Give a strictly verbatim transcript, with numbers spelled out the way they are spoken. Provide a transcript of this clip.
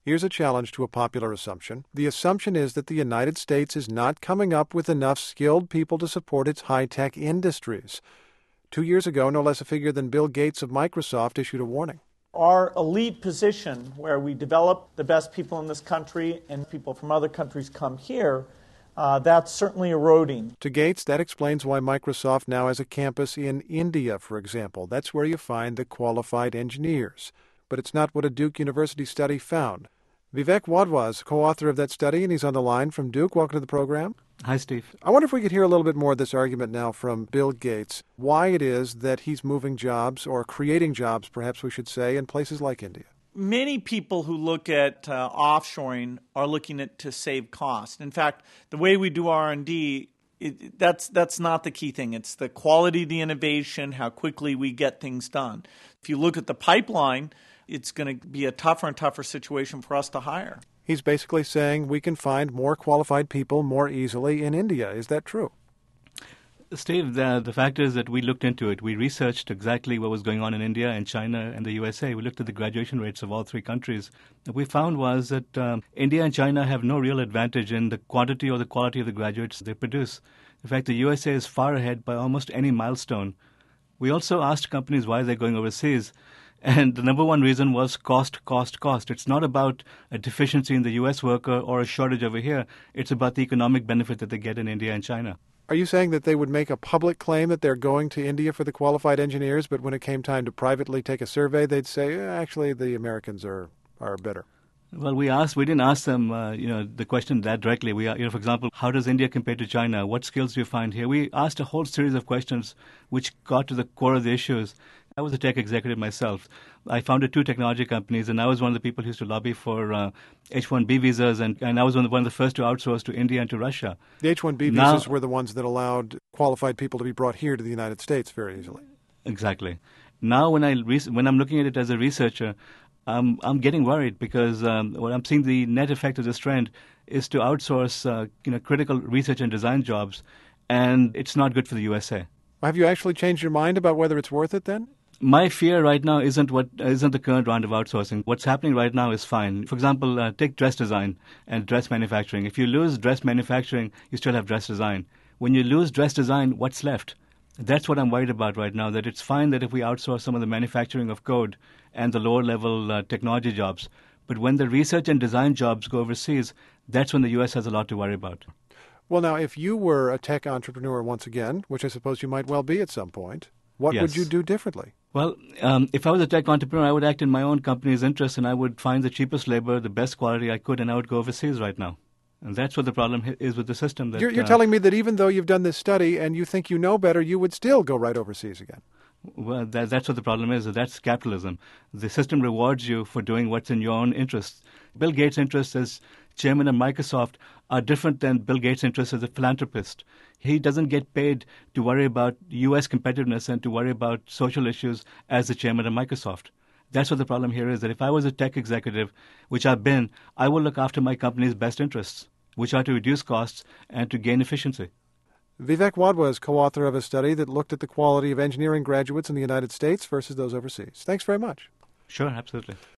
Here's a challenge to a popular assumption. The assumption is that the United States is not coming up with enough skilled people to support its high-tech industries. Two years ago, no less a figure than Bill Gates of Microsoft issued a warning. Our elite position, where we develop the best people in this country and people from other countries come here, uh, that's certainly eroding. To Gates, that explains why Microsoft now has a campus in India, for example. That's where you find the qualified engineers. But it's not what a Duke University study found. Vivek Wadhwa is co-author of that study, and he's on the line from Duke. Welcome to the program. Hi, Steve. I wonder if we could hear a little bit more of this argument now from Bill Gates, why it is that he's moving jobs, or creating jobs, perhaps we should say, in places like India. Many people who look at uh, offshoring are looking at to save cost. In fact, the way we do R and D, it, that's that's not the key thing. It's the quality of the innovation, how quickly we get things done. If you look at the pipeline, it's going to be a tougher and tougher situation for us to hire. He's basically saying we can find more qualified people more easily in India. Is that true? Steve, the, the fact is that we looked into it. We researched exactly what was going on in India and China and the U S A. We looked at the graduation rates of all three countries. What we found was that um, India and China have no real advantage in the quantity or the quality of the graduates they produce. In fact, the U S A is far ahead by almost any milestone. We also asked companies why they're going overseas. And the number one reason was cost, cost, cost. It's not about a deficiency in the U S worker or a shortage over here. It's about the economic benefit that they get in India and China. Are you saying that they would make a public claim that they're going to India for the qualified engineers, but when it came time to privately take a survey, they'd say, eh, actually, the Americans are, are better? Well, we asked. We didn't ask them, uh, you know, the question that directly. We, you know, for example, how does India compare to China? What skills do you find here? We asked a whole series of questions which got to the core of the issues. I was a tech executive myself. I founded two technology companies, and I was one of the people who used to lobby for uh, H one B visas, and, and I was one of, the, one of the first to outsource to India and to Russia. The H one B now, visas were the ones that allowed qualified people to be brought here to the United States very easily. Exactly. Now, when I re- when I'm looking at it as a researcher, I'm I'm getting worried because um, what I'm seeing the net effect of this trend is to outsource uh, you know critical research and design jobs, and it's not good for the U S A. Have you actually changed your mind about whether it's worth it then? My fear right now isn't what isn't the current round of outsourcing. What's happening right now is fine. For example, uh, take dress design and dress manufacturing. If you lose dress manufacturing, you still have dress design. When you lose dress design, what's left? That's what I'm worried about right now, that it's fine that if we outsource some of the manufacturing of code and the lower-level uh, technology jobs, but when the research and design jobs go overseas, that's when the U S has a lot to worry about. Well, now, if you were a tech entrepreneur once again, which I suppose you might well be at some point, what Yes. would you do differently? Well, um, if I was a tech entrepreneur, I would act in my own company's interest, and I would find the cheapest labor, the best quality I could, and I would go overseas right now. And that's what the problem hi- is with the system. That, You're, you're uh, telling me that even though you've done this study and you think you know better, you would still go right overseas again. Well, that, that's what the problem is. That's capitalism. The system rewards you for doing what's in your own interest. Bill Gates' interests as chairman of Microsoft are different than Bill Gates' interests as a philanthropist. He doesn't get paid to worry about U S competitiveness and to worry about social issues as the chairman of Microsoft. That's what the problem here is, that if I was a tech executive, which I've been, I will look after my company's best interests, which are to reduce costs and to gain efficiency. Vivek Wadhwa is co-author of a study that looked at the quality of engineering graduates in the United States versus those overseas. Thanks very much. Sure, absolutely.